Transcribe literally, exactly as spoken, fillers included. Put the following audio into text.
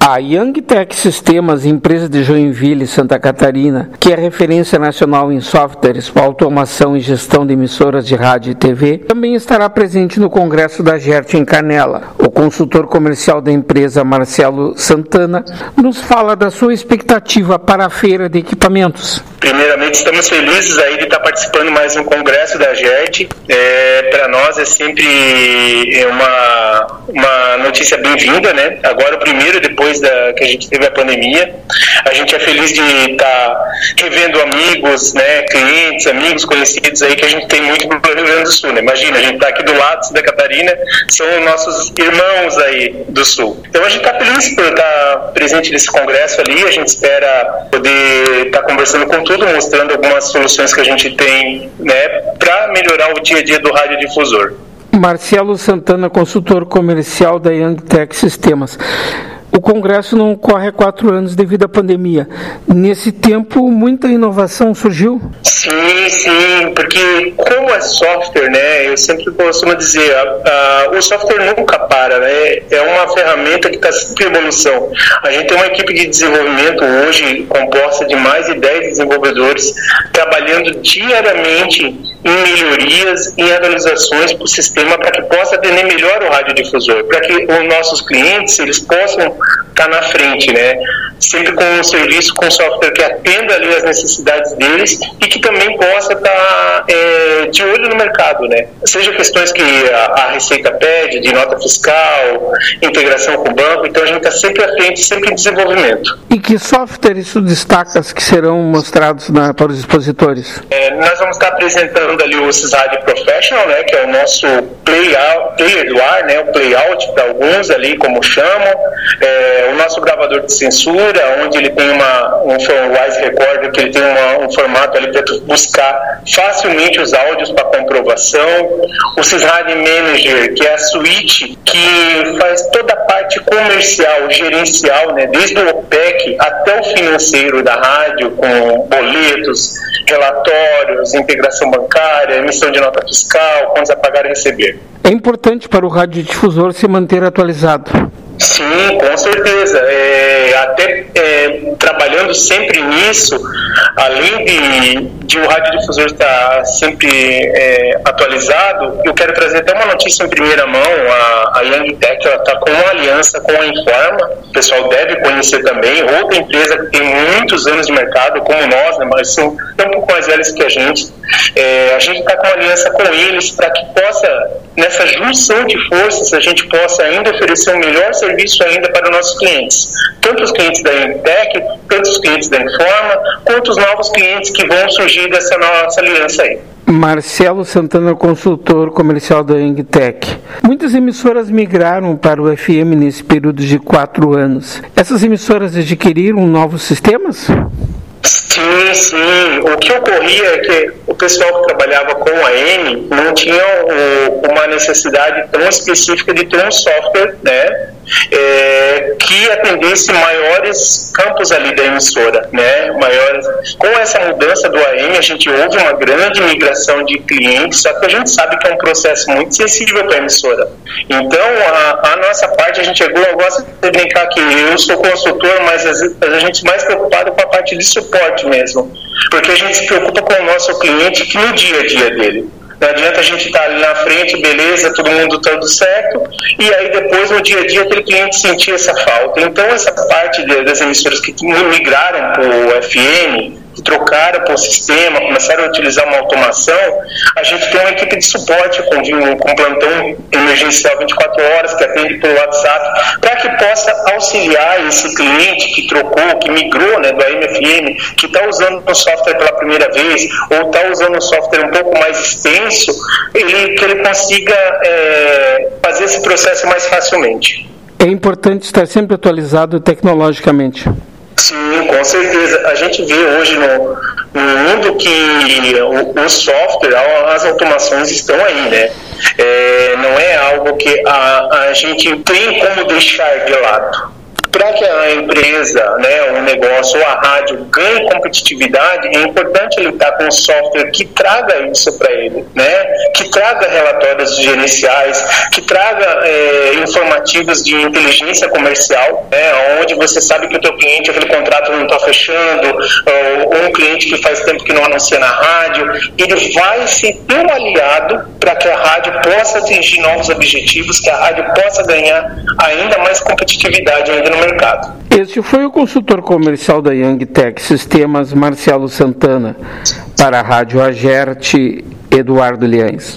A Youngtech Sistemas, empresa de Joinville, Santa Catarina, que é referência nacional em softwares para automação e gestão de emissoras de rádio e T V, também estará presente no Congresso da Gert em Canela. O consultor comercial da empresa, Marcelo Santana, nos fala da sua expectativa para a feira de equipamentos. Primeiramente, estamos felizes aí de estar participando mais um congresso da Gert. É, para nós é sempre uma, uma notícia bem-vinda, né? Agora o primeiro, depois da, que a gente teve a pandemia. A gente é feliz de estar revendo amigos, né? Clientes, amigos, conhecidos aí que a gente tem muito no Rio Grande do Sul, né? Imagina, a gente está aqui do lado de Santa Catarina, são nossos irmãos aí do Sul. Então a gente está feliz por estar presente nesse congresso ali. A gente espera poder estar conversando com tudo, mostrando algumas soluções que a gente tem, né, para melhorar o dia a dia do radiodifusor. Marcelo Santana, consultor comercial da Youngtech Sistemas. O congresso não ocorre há quatro anos devido à pandemia. Nesse tempo, muita inovação surgiu? Sim, sim, porque como é software, né, eu sempre costumo dizer, a, a, o software nunca para, né, é uma ferramenta que está sempre em evolução. A gente tem uma equipe de desenvolvimento hoje composta de mais de dez desenvolvedores trabalhando diariamente em melhorias, em atualizações para o sistema para que possa atender melhor o radiodifusor, para que os nossos clientes eles possam estar na frente, né? Sempre com um serviço, com software que atenda ali as necessidades deles e que também possa estar é, de olho no mercado, né? Seja questões que a, a Receita pede, de nota fiscal, integração com o banco, então a gente está sempre à frente, sempre em desenvolvimento. E que software isso destaca que serão mostrados na, para os expositores? É, nós vamos estar apresentando ali o Sysrad Professional, né, que é o nosso play out, player do ar, né, o playout para alguns ali, como chamam, é, o nosso gravador de censura, onde ele tem uma, um Wise Recorder, que ele tem uma, um formato ali para buscar facilmente os áudios para comprovação, o Sysrad Manager, que é a suíte que faz toda a parte comercial, gerencial, né, desde o O P E C até o financeiro da rádio, com boletos, relatórios, integração bancária, emissão de nota fiscal, contas a pagar e receber. É importante para o radiodifusor se manter atualizado. Sim, com certeza. É, até é, trabalhando sempre nisso, além de, de o radiodifusor estar sempre é, atualizado, eu quero trazer até uma notícia em primeira mão. A, a Youngtech está com uma aliança com a Informa, o pessoal deve conhecer também, outra empresa que tem muitos anos de mercado, como nós, né, mas são um pouco mais velhos que a gente. É, a gente está com uma aliança com eles para que possa, nessa junção de forças, a gente possa ainda oferecer um melhor serviço ainda para os nossos clientes, tanto os clientes da Youngtech, tanto os clientes da Informa, quanto os novos clientes que vão surgir dessa nossa aliança aí. Marcelo Santana, consultor comercial da Youngtech. Muitas emissoras migraram para o F M nesse período de quatro anos. Essas emissoras adquiriram novos sistemas? Sim, sim. O que ocorria é que o pessoal que trabalhava com a A M não tinha o, uma necessidade tão específica de ter um software, né, é, que atendesse maiores campos ali da emissora, né, maiores. Com essa mudança do A M, a gente houve uma grande migração de clientes, só que a gente sabe que é um processo muito sensível para a emissora. Então, a, a nossa parte, a gente chegou, eu gosto de brincar que eu sou consultor, mas a, a gente mais preocupado com a parte de suporte mesmo, porque a gente se preocupa com o nosso cliente que no dia a dia dele. Não adianta a gente estar ali na frente, beleza, todo mundo tudo certo, e aí depois no dia a dia aquele cliente sentir essa falta. Então essa parte de, das emissoras que migraram para o F M, que trocaram para o sistema, começaram a utilizar uma automação, a gente tem uma equipe de suporte com, com plantão emergencial vinte e quatro horas, que atende pelo WhatsApp, para que possa auxiliar esse cliente que trocou, que migrou, né, do A M F M, que está usando o software pela primeira vez, ou está usando um software um pouco mais extenso, ele, que ele consiga é, fazer esse processo mais facilmente. É importante estar sempre atualizado tecnologicamente. Sim, com certeza. A gente vê hoje no, no mundo que o, o software, as automações estão aí, né? É, não é algo que a, a gente tem como deixar de lado. Para que a empresa, né, o negócio ou a rádio ganhe competitividade, é importante ele estar com um software que traga isso para ele, né, que traga relatórios gerenciais, que traga é, informativos de inteligência comercial, né, onde onde você sabe que o teu cliente, aquele contrato não está fechando, ou um cliente que faz tempo que não anuncia na rádio, ele vai ser teu aliado para que a rádio possa atingir novos objetivos, que a rádio possa ganhar ainda mais competitividade ainda no mercado. Este foi o consultor comercial da Young Tech Sistemas, Marcelo Santana, para a Rádio Agerte, Eduardo Liães.